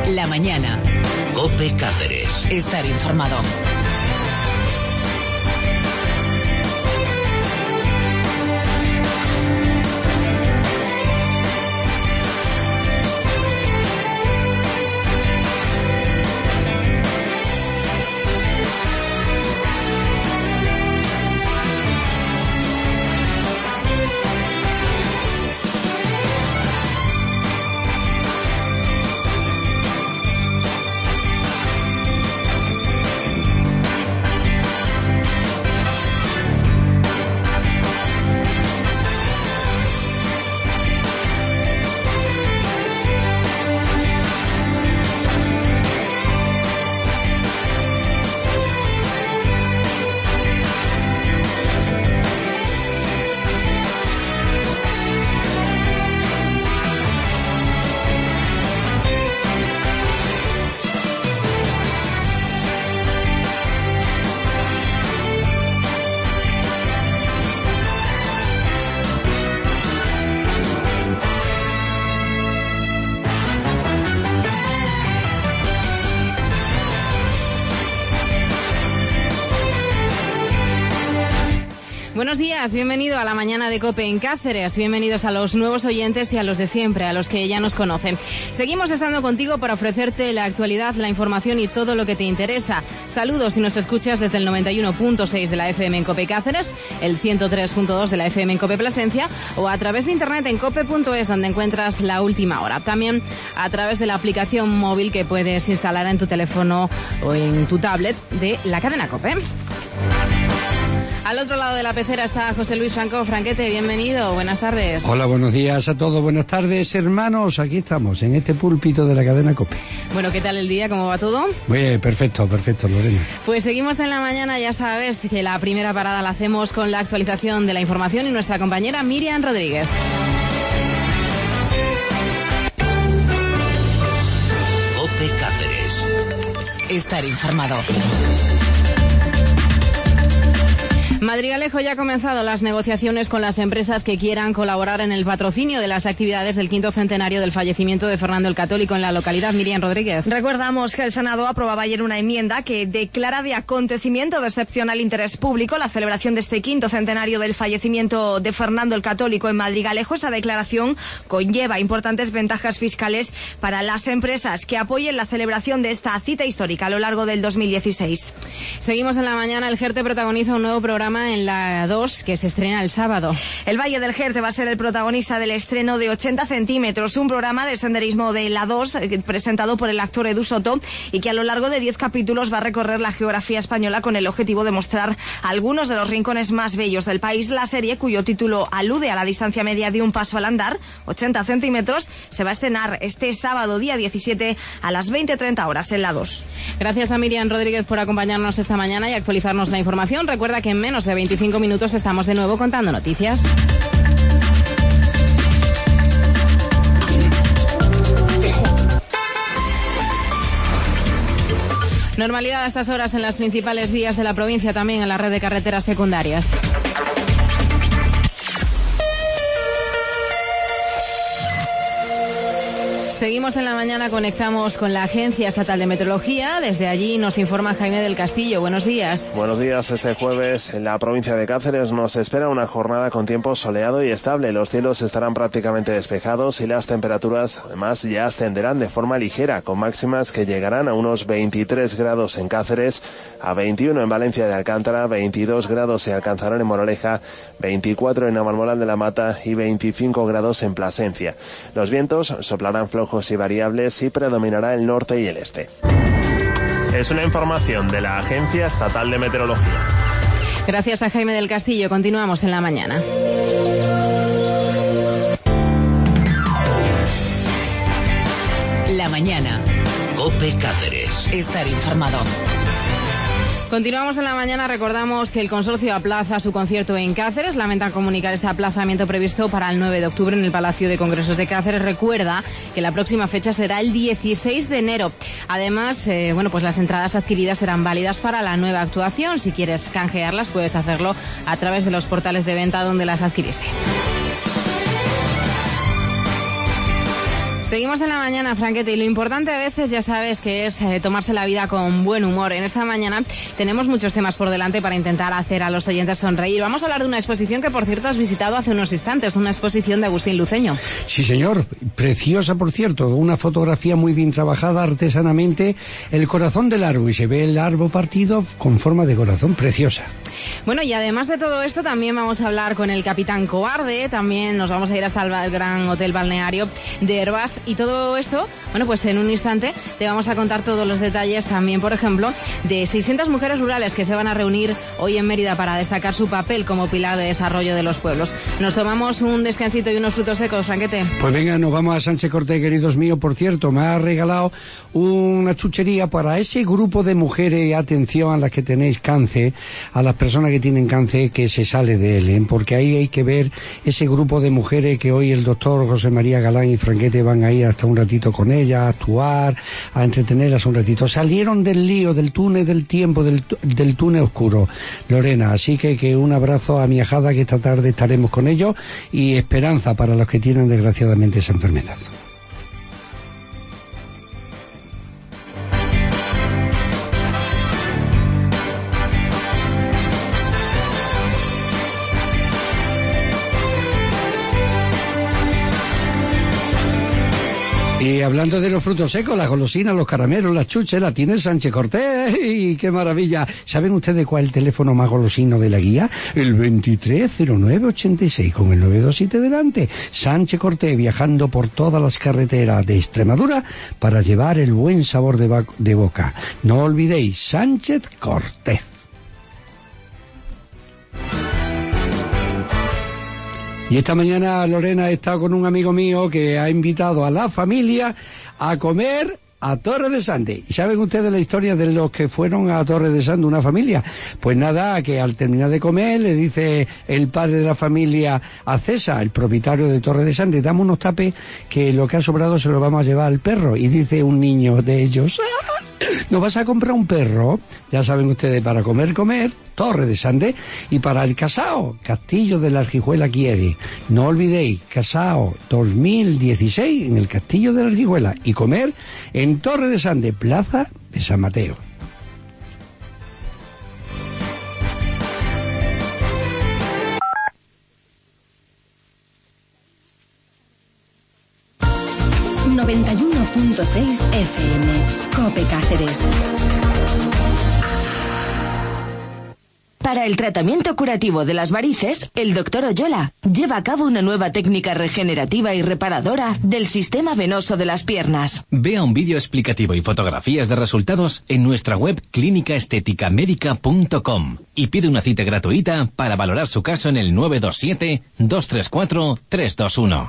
La mañana. COPE Cáceres. Estar informado. Buenos días, bienvenido a la mañana de COPE en Cáceres, bienvenidos a los nuevos oyentes y a los de siempre, a los que ya nos conocen. Seguimos estando contigo para ofrecerte la actualidad, la información y todo lo que te interesa. Saludos si nos escuchas desde el 91.6 de la FM en COPE Cáceres, el 103.2 de la FM en COPE Plasencia o a través de internet en cope.es, donde encuentras la última hora. También a través de la aplicación móvil que puedes instalar en tu teléfono o en tu tablet de la cadena COPE. Al otro lado de la pecera está José Luis Franco. Franquete, bienvenido, buenas tardes. Hola, buenos días a todos, buenas tardes, hermanos. Aquí estamos, en este púlpito de la cadena COPE. Bueno, ¿qué tal el día? ¿Cómo va todo? Bien, perfecto, Lorena. Pues seguimos en la mañana, ya sabes que la primera parada la hacemos con la actualización de la información y nuestra compañera Miriam Rodríguez. COPE Cáceres. Estar informado. Madrigalejo ya ha comenzado las negociaciones con las empresas que quieran colaborar en el patrocinio de las actividades del 5º centenario del fallecimiento de Fernando el Católico en la localidad. Miriam Rodríguez. Recordamos que el Senado aprobaba ayer una enmienda que declara de acontecimiento de excepcional interés público la celebración de este 5º centenario del fallecimiento de Fernando el Católico en Madrigalejo. Esta declaración conlleva importantes ventajas fiscales para las empresas que apoyen la celebración de esta cita histórica a lo largo del 2016. Seguimos en la mañana. El Jerte protagoniza un nuevo programa en la 2 que se estrena el sábado. El Valle del Jerte va a ser el protagonista del estreno de 80 centímetros, un programa de senderismo de la 2 presentado por el actor Edu Soto y que a lo largo de 10 capítulos va a recorrer la geografía española con el objetivo de mostrar algunos de los rincones más bellos del país. La serie, cuyo título alude a la distancia media de un paso al andar, 80 centímetros, se va a estrenar este sábado día 17 a las 20:30 horas en la 2. Gracias a Miriam Rodríguez por acompañarnos esta mañana y actualizarnos la información. Recuerda que en menos de 25 minutos estamos de nuevo contando noticias. Normalidad a estas horas en las principales vías de la provincia, también en la red de carreteras secundarias. Seguimos en la mañana, conectamos con la Agencia Estatal de Meteorología. Desde allí nos informa Jaime del Castillo. Buenos días. Buenos días. Este jueves en la provincia de Cáceres nos espera una jornada con tiempo soleado y estable. Los cielos estarán prácticamente despejados y las temperaturas además ya ascenderán de forma ligera, con máximas que llegarán a unos 23 grados en Cáceres, a 21 en Valencia de Alcántara, 22 grados se alcanzarán en Moraleja, 24 en Navalmoral de la Mata y 25 grados en Plasencia. Los vientos soplarán flojos y variables y predominará el norte y el este. Es una información de la Agencia Estatal de Meteorología. Gracias a Jaime del Castillo. Continuamos en la mañana. La mañana. COPE Cáceres. Estar informado. Continuamos en la mañana. Recordamos que el consorcio aplaza su concierto en Cáceres. Lamentan comunicar este aplazamiento previsto para el 9 de octubre en el Palacio de Congresos de Cáceres. Recuerda que la próxima fecha será el 16 de enero. Además, pues las entradas adquiridas serán válidas para la nueva actuación. Si quieres canjearlas, puedes hacerlo a través de los portales de venta donde las adquiriste. Seguimos en la mañana, Franquete, y lo importante a veces, ya sabes, que es tomarse la vida con buen humor. En esta mañana tenemos muchos temas por delante para intentar hacer a los oyentes sonreír. Vamos a hablar de una exposición que, por cierto, has visitado hace unos instantes, una exposición de Agustín Luceño. Sí, señor. Preciosa, por cierto. Una fotografía muy bien trabajada artesanamente. El corazón del árbol, y se ve el árbol partido con forma de corazón. Preciosa. Bueno, y además de todo esto, también vamos a hablar con el capitán Cobarde, también nos vamos a ir hasta el gran hotel balneario de Herbás, y todo esto, bueno, pues en un instante te vamos a contar todos los detalles también, por ejemplo, de 600 mujeres rurales que se van a reunir hoy en Mérida para destacar su papel como pilar de desarrollo de los pueblos. Nos tomamos un descansito y unos frutos secos, Franquete. Pues venga, nos vamos a Sánchez Cortés, queridos míos. Por cierto, me ha regalado una chuchería para ese grupo de mujeres, atención a las que tenéis cáncer, a las personas que tienen cáncer, que se sale de él, ¿eh? Porque ahí hay que ver ese grupo de mujeres que hoy el doctor José María Galán y Franquete van a ir hasta un ratito con ellas, a actuar, a entretenerlas un ratito. Salieron del lío, del túnel del tiempo, del túnel oscuro, Lorena. Así que un abrazo a mi ajada, que esta tarde estaremos con ellos, y esperanza para los que tienen desgraciadamente esa enfermedad. Y hablando de los frutos secos, las golosinas, los caramelos, las chuches, la tiene Sánchez Cortés. ¡Y qué maravilla! ¿Saben ustedes cuál es el teléfono más golosino de la guía? El 230986, con el 927 delante. Sánchez Cortés, viajando por todas las carreteras de Extremadura para llevar el buen sabor de boca. No olvidéis, Sánchez Cortés. Y esta mañana, Lorena, he estado con un amigo mío que ha invitado a la familia a comer a Torres de Sande. ¿Y saben ustedes la historia de los que fueron a Torres de Sande, una familia? Pues nada, que al terminar de comer le dice el padre de la familia a César, el propietario de Torres de Sande: dame unos tapes, que lo que ha sobrado se lo vamos a llevar al perro. Y dice un niño de ellos: ¿nos vas a comprar un perro? Ya saben ustedes, para comer, Torres de Sande. Y para el casao, Castillo de la Argijuela quiere. No olvidéis, casao 2016 en el Castillo de la Argijuela. Y comer en Torres de Sande, Plaza de San Mateo. .6 FM, Cope Cáceres. Para el tratamiento curativo de las varices, el Dr. Oyola lleva a cabo una nueva técnica regenerativa y reparadora del sistema venoso de las piernas. Vea un vídeo explicativo y fotografías de resultados en nuestra web clínicaestéticamedica.com y pide una cita gratuita para valorar su caso en el 927-234-321.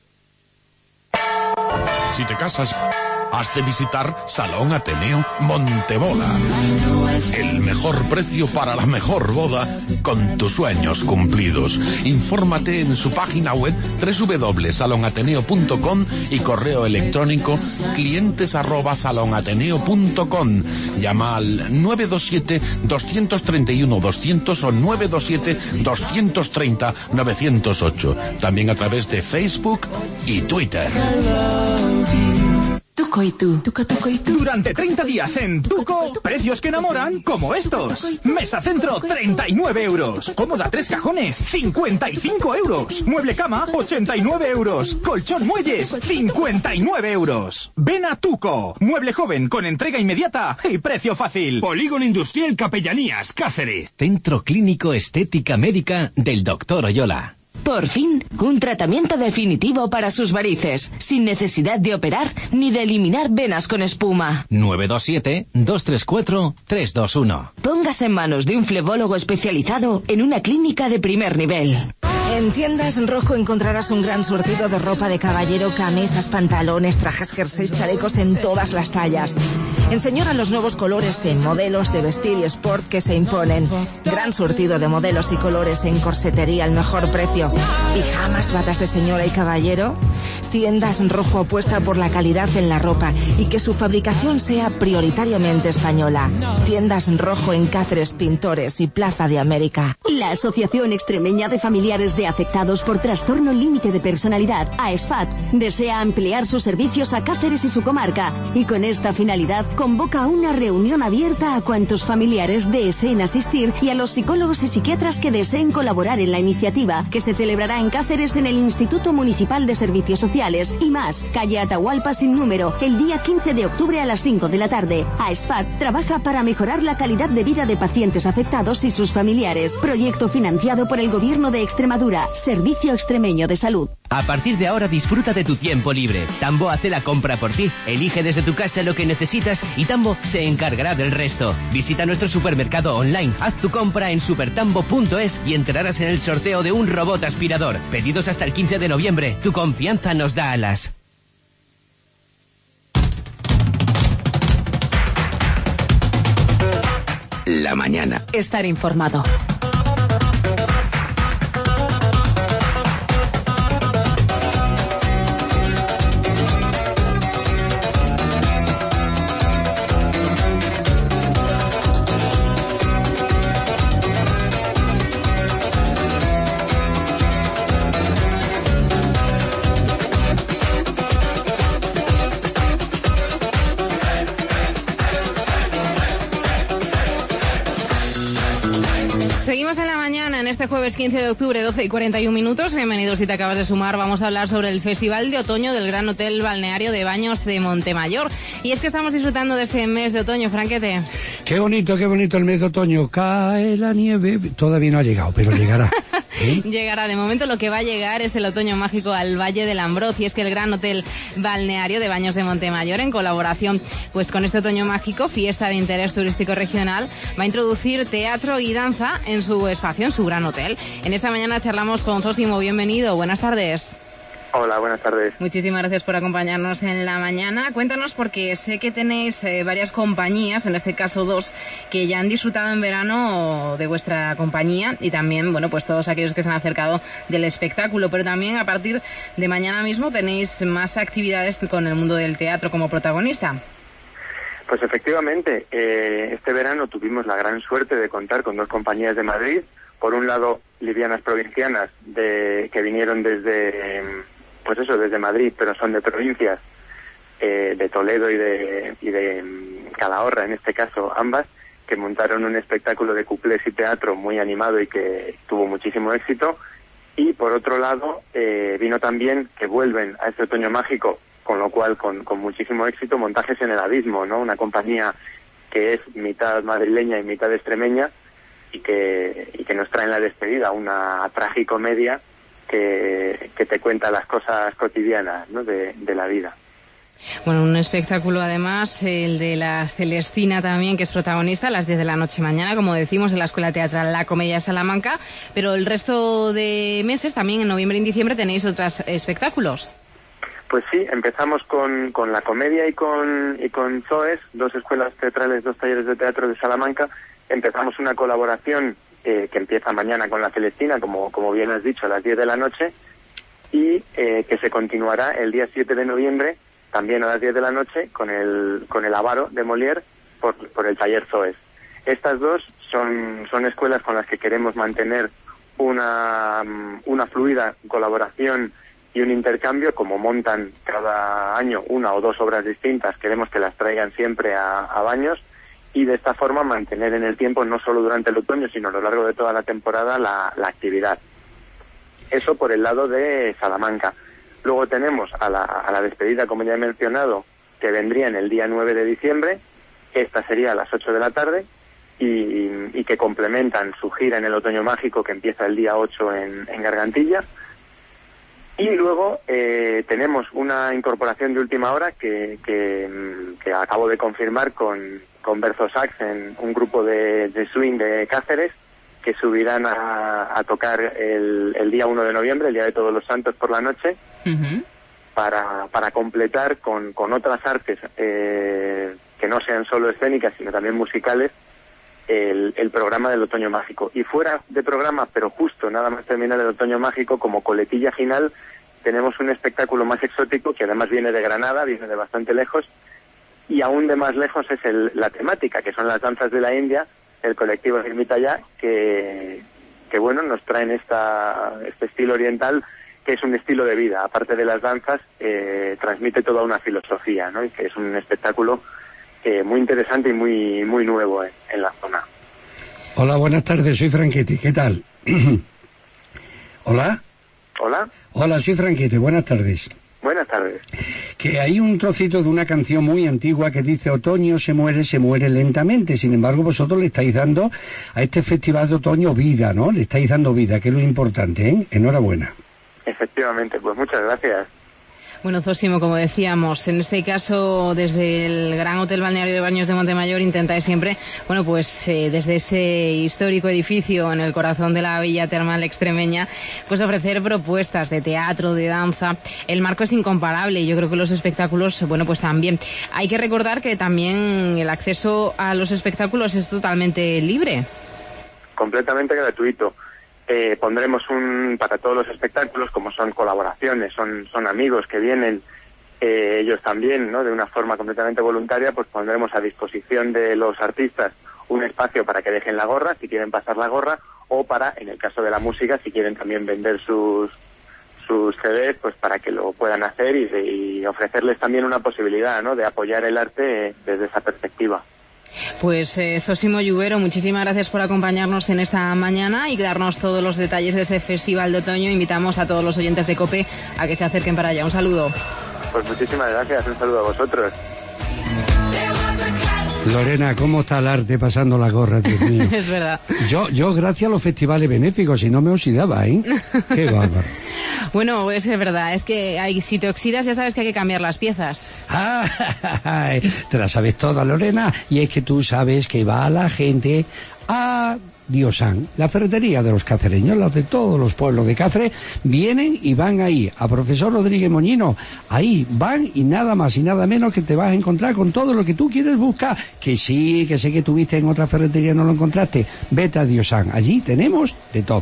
Si te casas, has de visitar Salón Ateneo Montebola. El mejor precio para la mejor boda, con tus sueños cumplidos. Infórmate en su página web www.salonateneo.com y correo electrónico clientes@salonateneo.com. Llama al 927-231-200 o 927-230-908. También a través de Facebook y Twitter. Tuco y tú. Tuco y tú. Durante 30 días en Tuco, precios que enamoran como estos. Mesa centro, 39 euros. Cómoda 3 cajones, 55 euros. Mueble cama, 89 euros. Colchón muelles, 59 euros. Ven a Tuco. Mueble joven con entrega inmediata y precio fácil. Polígono Industrial Capellanías, Cáceres. Centro Clínico Estética Médica del Dr. Oyola. Por fin, un tratamiento definitivo para sus varices, sin necesidad de operar ni de eliminar venas con espuma. 927-234-321. Póngase en manos de un flebólogo especializado en una clínica de primer nivel. En Tiendas Rojo encontrarás un gran surtido de ropa de caballero, camisas, pantalones, trajes, jerseys, chalecos en todas las tallas. Enseñora los nuevos colores en modelos de vestir y sport que se imponen. Gran surtido de modelos y colores en corsetería al mejor precio. Pijamas, batas de señora y caballero. Tiendas Rojo apuesta por la calidad en la ropa y que su fabricación sea prioritariamente española. Tiendas Rojo en Cáceres, Pintores y Plaza de América. La Asociación Extremeña de Familiares familiares de afectados por trastorno límite de personalidad, AESFAT, desea ampliar sus servicios a Cáceres y su comarca, y con esta finalidad convoca una reunión abierta a cuantos familiares deseen asistir y a los psicólogos y psiquiatras que deseen colaborar en la iniciativa, que se celebrará en Cáceres en el Instituto Municipal de Servicios Sociales y más, calle Atahualpa sin número, el día 15 de octubre a las 5 de la tarde. AESFAT trabaja para mejorar la calidad de vida de pacientes afectados y sus familiares. Proyecto financiado por el Gobierno de Extremadura, Servicio Extremeño de Salud. A partir de ahora disfruta de tu tiempo libre. Tambo hace la compra por ti. Elige desde tu casa lo que necesitas y Tambo se encargará del resto. Visita nuestro supermercado online, haz tu compra en supertambo.es y entrarás en el sorteo de un robot aspirador. Pedidos hasta el 15 de noviembre. Tu confianza nos da alas. La mañana. Estar informado. Seguimos en la mañana, en este jueves 15 de octubre, 12:41. Bienvenidos si te acabas de sumar. Vamos a hablar sobre el Festival de Otoño del Gran Hotel Balneario de Baños de Montemayor. Y es que estamos disfrutando de este mes de otoño, Franquete. Qué bonito el mes de otoño. Cae la nieve. Todavía no ha llegado, pero llegará. ¿Sí? Llegará. De momento lo que va a llegar es el otoño mágico al Valle del Ambroz. Y es que el Gran Hotel Balneario de Baños de Montemayor, en colaboración pues con este otoño mágico, fiesta de interés turístico regional, va a introducir teatro y danza en su espacio, en su gran hotel. En esta mañana charlamos con Zósimo. Bienvenido, buenas tardes. Hola, buenas tardes. Muchísimas gracias por acompañarnos en la mañana. Cuéntanos, porque sé que tenéis varias compañías, en este caso 2, que ya han disfrutado en verano de vuestra compañía, y también, bueno, pues todos aquellos que se han acercado del espectáculo, pero también a partir de mañana mismo tenéis más actividades con el mundo del teatro como protagonista. Pues efectivamente, este verano tuvimos la gran suerte de contar con 2 compañías de Madrid. Por un lado, Livianas Provincianas, que vinieron desde Madrid, pero son de provincias, de Toledo y de Calahorra, en este caso, ambas, que montaron un espectáculo de cuplés y teatro muy animado y que tuvo muchísimo éxito. Y por otro lado, vino también, que vuelven a este otoño mágico, con lo cual con muchísimo éxito, Montajes en el Abismo, ¿no? Una compañía que es mitad madrileña y mitad extremeña, y que nos trae en la despedida una tragicomedia que te cuenta las cosas cotidianas, ¿no? de la vida. Bueno, un espectáculo además, el de la Celestina también, que es protagonista a las 10 de la noche mañana, como decimos, en la Escuela Teatral La Comedia de Salamanca, pero el resto de meses, también en noviembre y en diciembre, tenéis otros espectáculos. Pues sí, empezamos con La Comedia y con ZOES, 2 escuelas teatrales, 2 talleres de teatro de Salamanca. Empezamos una colaboración que empieza mañana con la Celestina, como bien has dicho, a las 10 de la noche, y que se continuará el día 7 de noviembre, también a las 10 de la noche, con el Avaro de Molière por el taller ZOES. Estas 2 son escuelas con las que queremos mantener una fluida colaboración y un intercambio. Como montan cada año 1 o 2 obras distintas, queremos que las traigan siempre a Baños, y de esta forma mantener en el tiempo, no solo durante el otoño, sino a lo largo de toda la temporada, la actividad. Eso por el lado de Salamanca. Luego tenemos a la despedida, como ya he mencionado, que vendría en el día 9 de diciembre. Esta sería a las 8 de la tarde, y que complementan su gira en el Otoño Mágico, que empieza el día 8 en Gargantilla. Y luego tenemos una incorporación de última hora que acabo de confirmar con Berzo Sax, en un grupo de swing de Cáceres, que subirán a tocar el día 1 de noviembre, el Día de Todos los Santos, por la noche, para completar con otras artes que no sean solo escénicas, sino también musicales, el programa del Otoño Mágico. Y fuera de programa, pero justo nada más terminar el Otoño Mágico, como coletilla final, tenemos un espectáculo más exótico, que además viene de Granada, viene de bastante lejos, y aún de más lejos es la temática, que son las danzas de la India, el colectivo Nirmitaya, que que bueno, nos traen este estilo oriental, que es un estilo de vida. Aparte de las danzas, transmite toda una filosofía, ¿no? Y que es un espectáculo muy interesante y muy nuevo en la zona. Hola, buenas tardes, soy Franchetti, ¿qué tal? ¿Hola? ¿Hola? Hola, soy Franchetti, buenas tardes. Buenas tardes. Que hay un trocito de una canción muy antigua que dice: otoño se muere lentamente. Sin embargo, vosotros le estáis dando a este festival de otoño vida, ¿no? Le estáis dando vida, que es lo importante, ¿eh? Enhorabuena. Efectivamente, pues muchas gracias. Bueno, Zósimo, como decíamos, en este caso, desde el Gran Hotel Balneario de Baños de Montemayor, intentáis siempre, bueno, pues desde ese histórico edificio en el corazón de la Villa Termal extremeña, pues ofrecer propuestas de teatro, de danza. El marco es incomparable y yo creo que los espectáculos, bueno, pues también. Hay que recordar que también el acceso a los espectáculos es totalmente libre. Completamente gratuito. Pondremos para todos los espectáculos, como son colaboraciones, son amigos que vienen, ellos también, ¿no? De una forma completamente voluntaria, pues pondremos a disposición de los artistas un espacio para que dejen la gorra, si quieren pasar la gorra, o para, en el caso de la música, si quieren también vender sus CDs, pues para que lo puedan hacer y ofrecerles también una posibilidad, ¿no? De apoyar el arte desde esa perspectiva. Pues Zósimo Lluvero, muchísimas gracias por acompañarnos en esta mañana y darnos todos los detalles de ese festival de otoño. Invitamos a todos los oyentes de COPE a que se acerquen para allá. Un saludo. Pues muchísimas gracias, un saludo a vosotros. Lorena, ¿cómo está el arte pasando la gorra, Dios mío? Es verdad. Yo gracias a los festivales benéficos, si no me oxidaba, ¿eh? Qué bárbaro. Bueno, pues es verdad, es que si te oxidas ya sabes que hay que cambiar las piezas. Te la sabes toda, Lorena, y es que tú sabes que va la gente a Diosan, la ferretería de los cacereños, las de todos los pueblos de Cáceres, vienen y van ahí, a Profesor Rodríguez Moñino, ahí van y nada más y nada menos que te vas a encontrar con todo lo que tú quieres buscar, que sí, que sé que tuviste en otra ferretería y no lo encontraste, vete a Diosan, allí tenemos de todo.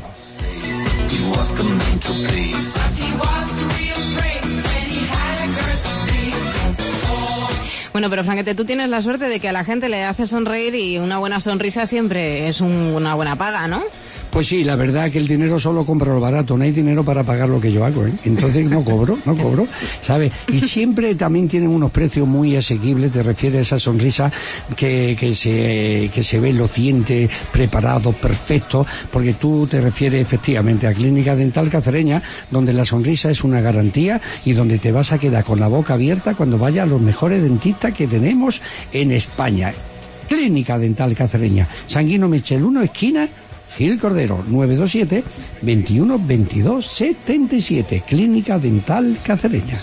Bueno, pero Franquete, tú tienes la suerte de que a la gente le hace sonreír y una buena sonrisa siempre es una buena paga, ¿no? Pues sí, la verdad que el dinero solo compra lo barato, no hay dinero para pagar lo que yo hago, ¿eh? Entonces no cobro, ¿sabes? Y siempre también tienen unos precios muy asequibles, te refieres a esa sonrisa que se ven los dientes preparados, perfectos, porque tú te refieres efectivamente a Clínica Dental Cacereña, donde la sonrisa es una garantía y donde te vas a quedar con la boca abierta cuando vayas a los mejores dentistas que tenemos en España. Clínica Dental Cacereña, Sanguino Michel 1, esquina Gil Cordero, 927 21 22 77, Clínica Dental Cacereña.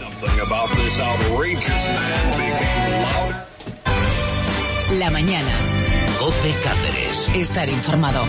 La mañana. COPE Cáceres. Estar informado.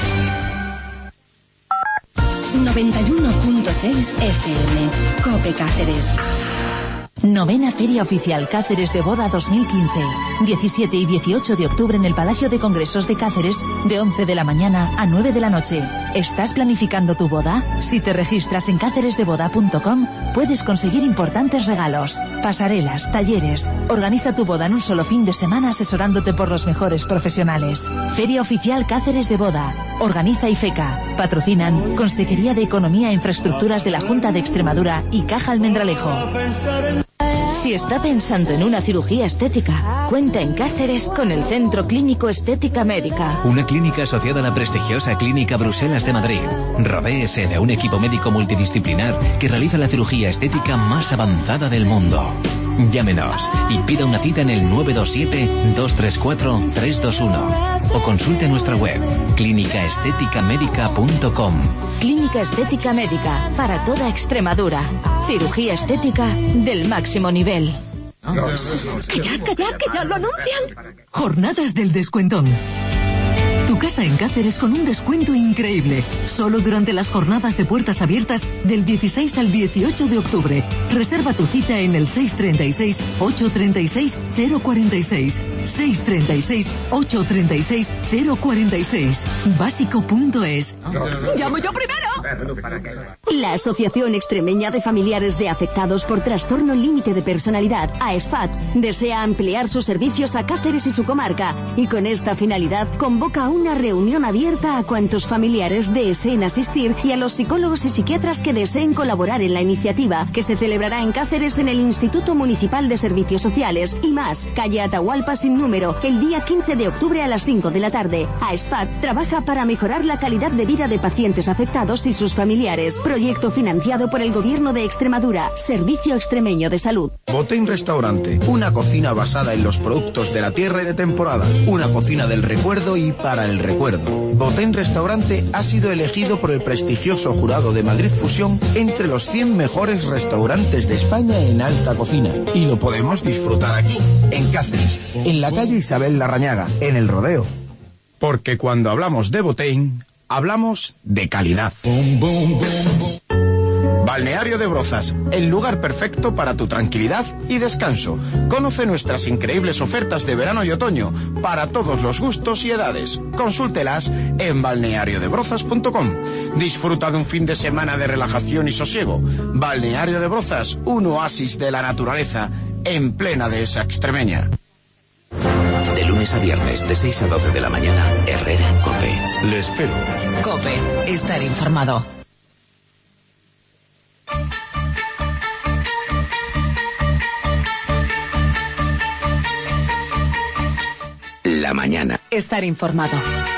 91.6 FM. COPE Cáceres. Novena Feria Oficial Cáceres de Boda 2015. 17 y 18 de octubre en el Palacio de Congresos de Cáceres, de 11 de la mañana a 9 de la noche. ¿Estás planificando tu boda? Si te registras en cáceresdeboda.com, puedes conseguir importantes regalos, pasarelas, talleres. Organiza tu boda en un solo fin de semana asesorándote por los mejores profesionales. Feria Oficial Cáceres de Boda. Organiza IFECA. Patrocinan Consejería de Economía e Infraestructuras de la Junta de Extremadura y Caja Almendralejo. Si está pensando en una cirugía estética, cuenta en Cáceres con el Centro Clínico Estética Médica. Una clínica asociada a la prestigiosa Clínica Bruselas de Madrid. Rodéese de un equipo médico multidisciplinar que realiza la cirugía estética más avanzada del mundo. Llámenos y pida una cita en el 927-234-321 o consulte nuestra web clínicaestéticamedica.com. Clínica Estética Médica para toda Extremadura. Cirugía estética del máximo nivel. ¡Que ya lo anuncian! Jornadas del descuentón. Tu casa en Cáceres con un descuento increíble. Solo durante las jornadas de puertas abiertas del 16 al 18 de octubre. Reserva tu cita en el 636-836-046. 636-836-046. Básico.es. ¡Llamo yo primero! La Asociación Extremeña de Familiares de Afectados por Trastorno Límite de Personalidad, AESFAT, desea ampliar sus servicios a Cáceres y su comarca, y con esta finalidad convoca una reunión abierta a cuantos familiares deseen asistir y a los psicólogos y psiquiatras que deseen colaborar en la iniciativa, que se celebrará en Cáceres en el Instituto Municipal de Servicios Sociales y más, calle Atahualpa sin número, el día 15 de octubre a las 5 de la tarde. AESFAT trabaja para mejorar la calidad de vida de pacientes afectados y sus familiares. Proyecto financiado por el Gobierno de Extremadura, Servicio Extremeño de Salud. Botín Restaurante, una cocina basada en los productos de la tierra y de temporada, una cocina del recuerdo y para el recuerdo. Botín Restaurante ha sido elegido por el prestigioso jurado de Madrid Fusión entre los 100 mejores restaurantes de España en alta cocina, y lo podemos disfrutar aquí, en Cáceres, en la calle Isabel Larrañaga, en El Rodeo. Porque cuando hablamos de Botín, hablamos de calidad. Balneario de Brozas, el lugar perfecto para tu tranquilidad y descanso. Conoce nuestras increíbles ofertas de verano y otoño para todos los gustos y edades. Consúltelas en balneariodebrozas.com. Disfruta de un fin de semana de relajación y sosiego. Balneario de Brozas, un oasis de la naturaleza en plena dehesa extremeña. De lunes a viernes, de 6 a 12 de la mañana, Herrera en COPE. Le espero. COPE, estar informado. La mañana. Estar informado.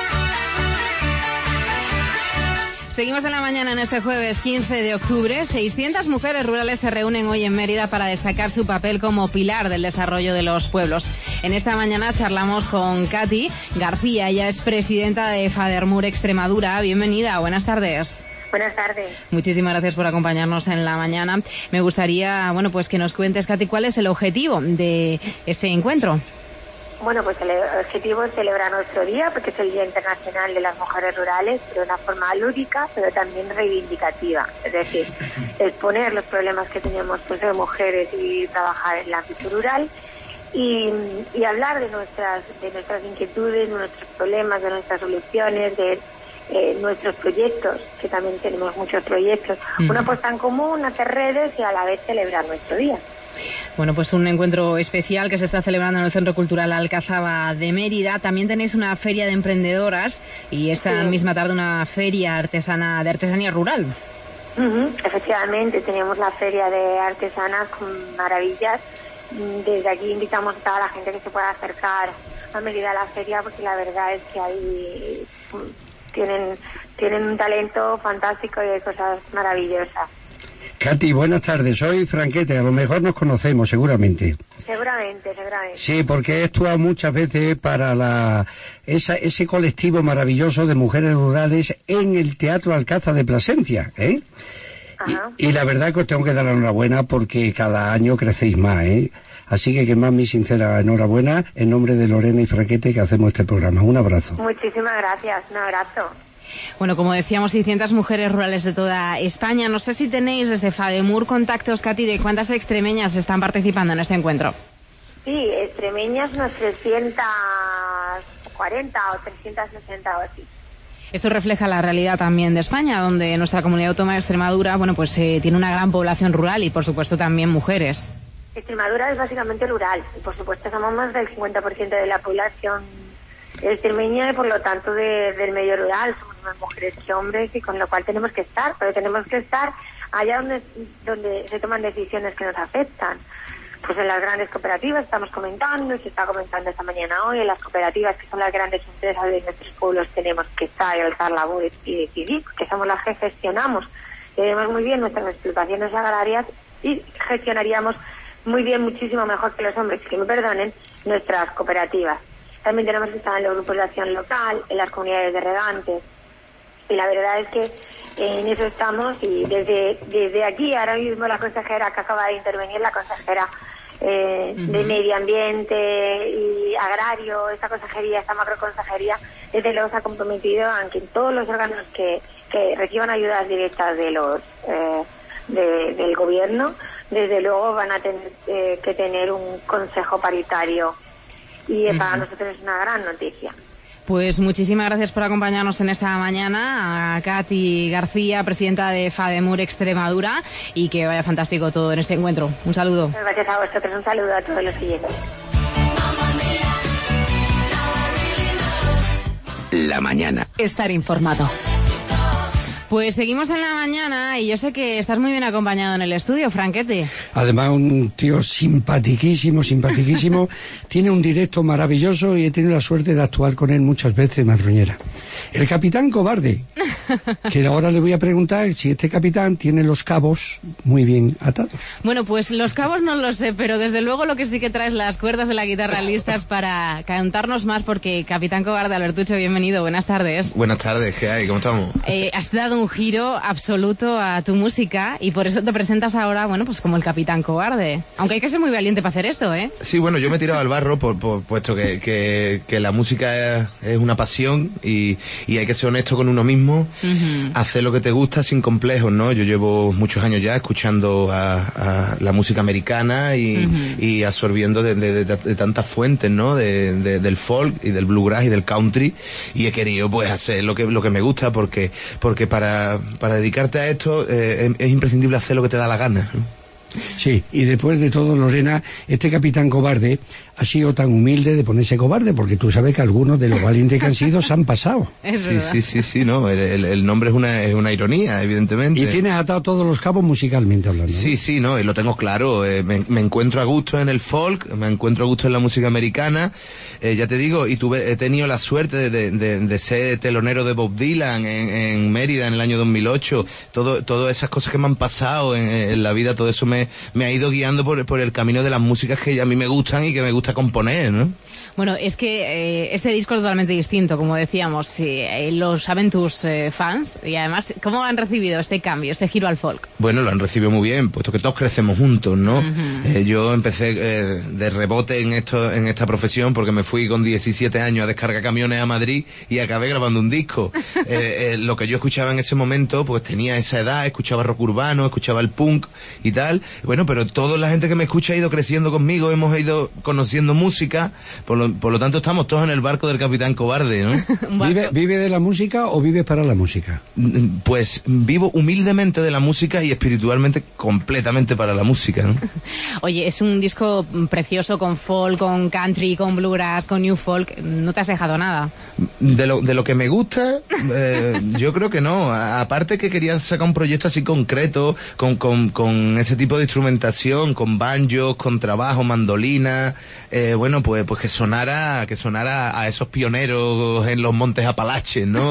Seguimos en la mañana en este jueves 15 de octubre. 600 mujeres rurales se reúnen hoy en Mérida para destacar su papel como pilar del desarrollo de los pueblos. En esta mañana charlamos con Katy García. Ella es presidenta de FADERMUR Extremadura. Bienvenida, buenas tardes. Buenas tardes. Muchísimas gracias por acompañarnos en la mañana. Me gustaría, pues que nos cuentes, Katy, ¿cuál es el objetivo de este encuentro? Bueno, pues el objetivo es celebrar nuestro día, porque es el Día Internacional de las Mujeres Rurales, pero de una forma lúdica, pero también reivindicativa. Es decir, exponer los problemas que tenemos pues de mujeres y trabajar en el ámbito rural y hablar de nuestras inquietudes, de nuestros problemas, de nuestras soluciones, de nuestros proyectos, que también tenemos muchos proyectos. Una puesta en común, hacer redes y a la vez celebrar nuestro día. Bueno, pues un encuentro especial que se está celebrando en el Centro Cultural Alcazaba de Mérida. También tenéis una feria de emprendedoras y esta misma tarde una feria artesana de artesanía rural. Efectivamente, tenemos la feria de artesanas con maravillas. Desde aquí invitamos a toda la gente que se pueda acercar a Mérida a la feria, porque la verdad es que ahí tienen un talento fantástico y hay cosas maravillosas. Katy, buenas tardes. Soy Franquete. A lo mejor nos conocemos, seguramente. Seguramente. Sí, porque he actuado muchas veces para ese colectivo maravilloso de mujeres rurales en el Teatro Alcázar de Plasencia, ¿eh? Y la verdad que os tengo que dar la enhorabuena porque cada año crecéis más, ¿eh? Así que más mi sincera enhorabuena en nombre de Lorena y Franquete que hacemos este programa. Un abrazo. Muchísimas gracias. Un abrazo. Bueno, como decíamos, 600 mujeres rurales de toda España. No sé si tenéis desde FADEMUR contactos, Katy, de cuántas extremeñas están participando en este encuentro. Sí, extremeñas unas 340 o 360 o así. Esto refleja la realidad también de España, donde nuestra comunidad autónoma de Extremadura, tiene una gran población rural y, por supuesto, también mujeres. Extremadura es básicamente rural y, por supuesto, somos más del 50% de la población extremeña y, por lo tanto, del medio rural. Somos más mujeres que hombres y con lo cual tenemos que estar allá donde se toman decisiones que nos afectan. Pues en las grandes cooperativas estamos comentando, y se está comentando esta mañana hoy, en las cooperativas que son las grandes empresas de nuestros pueblos tenemos que estar y alzar la voz y decidir, que somos las que gestionamos. Tenemos muy bien nuestras explotaciones agrarias y gestionaríamos muy bien, muchísimo mejor que los hombres, que me perdonen, nuestras cooperativas. También tenemos que estar en los grupos de acción local, en las comunidades de regantes. Y la verdad es que en eso estamos y desde aquí, ahora mismo la consejera que acaba de intervenir, la consejera de Medio Ambiente y Agrario, esta macroconsejería, desde luego se ha comprometido a que todos los órganos que reciban ayudas directas de del gobierno, desde luego van a tener que tener un consejo paritario y para nosotros es una gran noticia. Pues muchísimas gracias por acompañarnos en esta mañana, a Katy García, presidenta de FADEMUR Extremadura, y que vaya fantástico todo en este encuentro. Un saludo. Gracias a vosotros, un saludo a todos los siguientes. La mañana. Estar informado. Pues seguimos en la mañana y yo sé que estás muy bien acompañado en el estudio, Franquete. Además, un tío simpaticísimo. Tiene un directo maravilloso y he tenido la suerte de actuar con él muchas veces, Madroñera. El capitán Cobarde, que ahora le voy a preguntar si este capitán tiene los cabos muy bien atados. Bueno, pues los cabos no lo sé, pero desde luego lo que sí que traes las cuerdas de la guitarra listas para cantarnos más, porque Capitán Cobarde, Albertucho, bienvenido, buenas tardes. Buenas tardes, ¿qué hay? ¿Cómo estamos? Has dado un giro absoluto a tu música y por eso te presentas ahora, bueno, pues como el Capitán Cobarde. Aunque hay que ser muy valiente para hacer esto, ¿eh? Sí, bueno, yo me he tirado al barro puesto que la música es una pasión y hay que ser honesto con uno mismo, hacer lo que te gusta sin complejos, ¿no? Yo llevo muchos años ya escuchando a la música americana y absorbiendo de tantas fuentes, ¿no? Del folk y del bluegrass y del country, y he querido pues hacer lo que me gusta porque para dedicarte a esto es imprescindible hacer lo que te da la gana, ¿no? Sí, y después de todo, Lorena, este Capitán Cobarde ha sido tan humilde de ponerse cobarde, porque tú sabes que algunos de los valientes que han sido se han pasado. Sí, no, el nombre es una ironía, evidentemente. Y tienes atado todos los cabos musicalmente hablando, ¿no? Sí, no, y lo tengo claro, me encuentro a gusto en el folk, me encuentro a gusto en la música americana, ya te digo, y he tenido la suerte de ser telonero de Bob Dylan en Mérida en el año 2008, todas esas cosas que me han pasado en la vida, todo eso me ha ido guiando por el camino de las músicas que a mí me gustan y que me gusta componer, ¿no? Bueno, es que este disco es totalmente distinto, como decíamos, lo saben tus fans, y además, ¿cómo han recibido este cambio, este giro al folk? Bueno, lo han recibido muy bien, puesto que todos crecemos juntos, ¿no? Yo empecé de rebote en esta profesión porque me fui con 17 años a descargar camiones a Madrid y acabé grabando un disco. Lo que yo escuchaba en ese momento, pues tenía esa edad, escuchaba rock urbano, escuchaba el punk y tal. Bueno, pero toda la gente que me escucha ha ido creciendo conmigo, hemos ido conociendo música, por lo tanto estamos todos en el barco del Capitán Cobarde, ¿no? ¿Vive de la música o vive para la música? Pues vivo humildemente de la música y espiritualmente completamente para la música, ¿no? Oye, es un disco precioso con folk, con country, con bluegrass, con new folk. ¿No te has dejado nada? De lo que me gusta, yo creo que no. Aparte que quería sacar un proyecto así concreto, con ese tipo de instrumentación, con banjos, con trabajo, mandolina, bueno, pues que sonara a esos pioneros en los montes Apalaches, ¿no?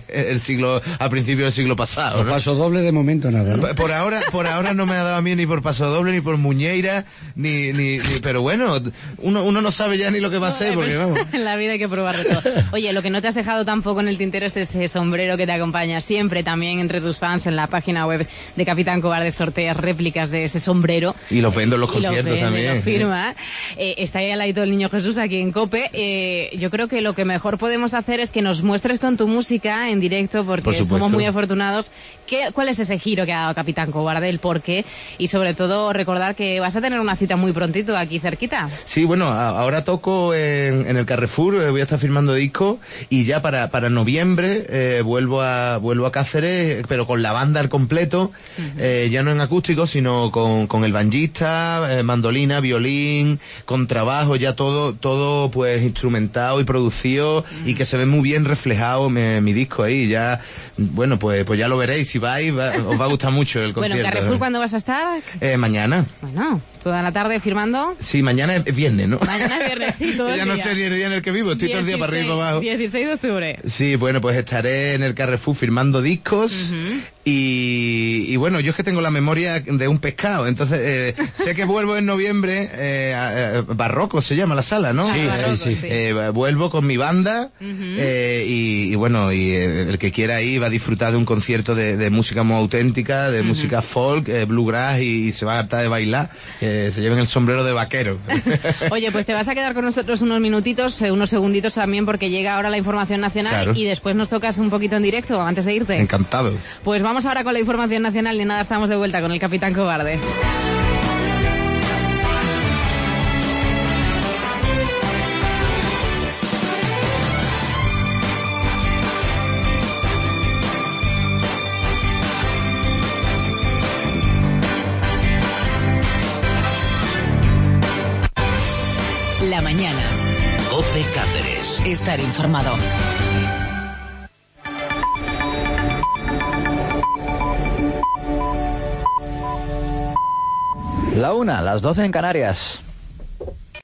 A principios del siglo pasado, ¿no? Paso doble de momento nada, ¿no? Por ahora no me ha dado a mí ni por paso doble, ni por muñeira, ni pero bueno, uno no sabe ya ni lo que va a hacer, porque vamos. En la vida hay que probar de todo. Oye, lo que no te has dejado tampoco en el tintero es ese sombrero que te acompaña siempre también entre tus fans. En la página web de Capitán Cobarde sorteas réplicas de ese sombrero. Y los vendo en los conciertos también. Lo firma. Está ahí al ladito del Niño Jesús aquí en COPE. Yo creo que lo que mejor podemos hacer es que nos muestres con tu música en directo, porque somos muy afortunados. ¿Cuál es ese giro que ha dado Capitán Cobarde, el por qué? Y sobre todo recordar que vas a tener una cita muy prontito aquí cerquita. Sí, bueno, ahora toco en el Carrefour, voy a estar firmando discos, y ya para noviembre vuelvo a Cáceres, pero con la banda al completo, ya no en acústico, sino con el banjista, mandolina, violín, con trabajo, ya todo pues instrumentado y producido, y que se ve muy bien reflejado mi disco ahí. Ya, bueno, pues ya lo veréis, si vais, os va a gustar mucho el concierto. Bueno, Carrefour, ¿cuándo vas a estar? Mañana. Bueno, toda la tarde firmando. Sí, mañana es viernes, ¿no? Mañana es viernes, sí, todo el ya día. No sé ni el día en el que vivo, estoy todo el día para arriba y para abajo. 16 de octubre. Sí, bueno, pues estaré en el Carrefour firmando discos. Y bueno, yo es que tengo la memoria de un pescado, entonces sé que vuelvo en noviembre, Barroco se llama la sala, ¿no? Sí. Vuelvo con mi banda, y bueno, el que quiera ir va a disfrutar de un concierto de música muy auténtica, de música folk, bluegrass, y se va a hartar de bailar, se lleven el sombrero de vaquero. Oye, pues te vas a quedar con nosotros unos minutitos, unos segunditos también, porque llega ahora la información nacional, claro. Y después nos tocas un poquito en directo antes de irte. Encantado. Pues vamos ahora con la información nacional, ni nada, estamos de vuelta con el Capitán Cobarde. La mañana. COPE Cáceres. Estar informado. La 1, las 12 en Canarias.